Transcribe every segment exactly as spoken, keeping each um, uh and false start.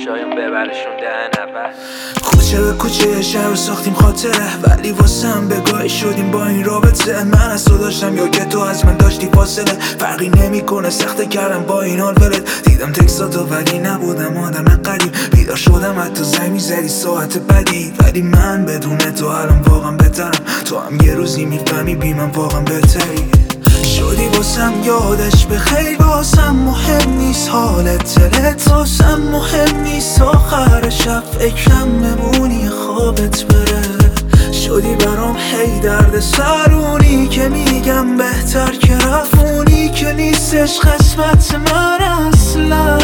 شایم ببرشون دهن اول. کوچه به کوچه شهر ساختیم خاطره، ولی واسم بگاهی شدیم با این رابطه. من از تو داشتم یا که تو از من داشتی فاصله، فرقی نمیکنه سخته کردم با این حال ولت. دیدم تکساتو ولی نبودم آدم قریب، بیدار شدم حتی زنگ میزدی ساعت بدی. ولی من بدون تو الان واقعا بهترم، تو هم یه روزی میفهمی بی من واقعا بهتری. شدی واسم یادش به خیر، واسم مهم نیست حالت دلت، واسم مهم نیست آخر شب فکرم بمونی خوابت بره. شدی برام هی درد سرونی که میگم بهتر که رفونی، که نیستش قسمت من اصلا.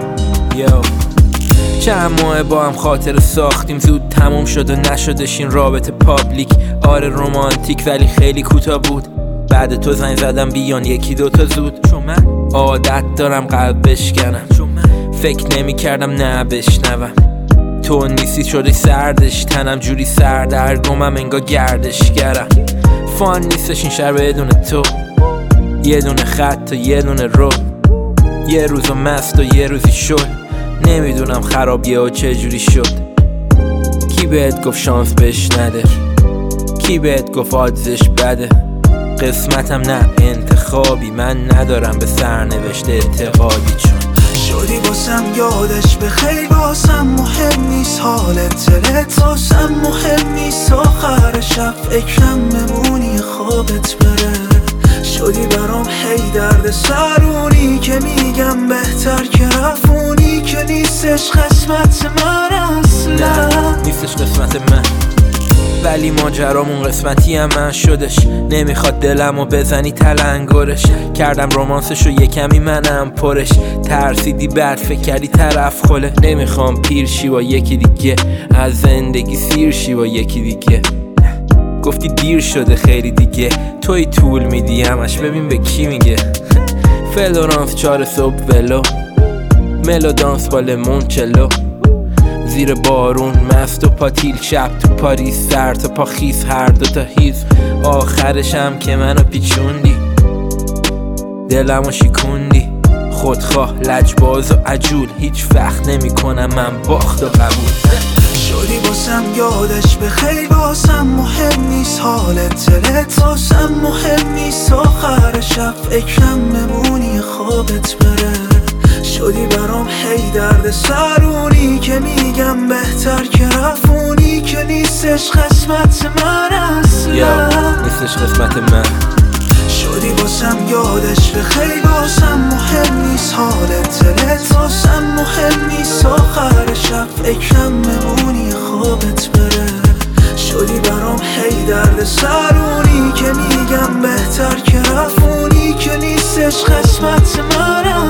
یو چند ماه با هم خاطر ساختیم، زود تموم شد و نشدش این رابطه پابلیک. آره رومانتیک ولی خیلی کوتاه بود، بعد تو زنگ زدم بیان یکی دوتا زود. چون من عادت دارم قلب بشکنم، چون من فکر نمی کردم نه بشنوم. تو نیستی شدی سردش، تنم جوری سردرگمم انگار گردشگرم. فان نیستش این شهر بدون تو، یه دونه خط و یه دونه رو، یه روزو مست و یه روزی شل. نمیدونم خرابیه و چه جوری شد. کی بهت گفت شانس بهش نده، کی بهت گفت آدزش بده. قسمتم نه انتخابی، من ندارم به سرنوشت اعتقادی. چون شدی واسم یادش به خیر، واسم مهم نیست حالت دلت، واسم مهم نیست آخر شب فکرم بمونی خوابت بره. شدی برام هی درد سرونی که میگم بهتر که رفونی، که نیستش قسمت من اصلا. نه نیستش قسمت من، ولی ماجرامون قسمتی هم من شدش. نمیخواد دلمو بزنی تلنگرش، کردم رومانسشو یه کمی منم پرش. ترسیدی بعد فکر کردی طرف خله، نمیخوام پیر شی با یکی دیگه، از زندگی سیر شی با یکی دیگه. گفتی دیر شده خیلی دیگه، توی طول میدی همش ببین به کی میگه. فلورانس چهار صبح ولو، ملودانس با لیمونچلو، زیر بارون مست و پاتیل، شب تو پاریس سر تا پا خیس، هر دوتا هیز. آخرشم که منو پیچوندی، دلمو شیکوندی. خودخواه لجباز و عجول، هیچ وقت نمی کنم من باخت و قبول. شدی واسم یادش به خیر، واسم مهم نیست حالت دلت، واسم مهم نیست آخر شب فکرم بمونی خوابت بره. شدی برام هی درد سرونی که میگم بهتر که رفونی، که نیستش قسمت من اصلا. نیستش قسمت من. شدی واسم یادش به خیر، واسم مهم نیست حالت دلت، واسم مهم نیست آخر شب فکرم بمونی خوابت بره. شدی برام هی درد سرونی که میگم بهتر که رفونی، که نیستش قسمت من.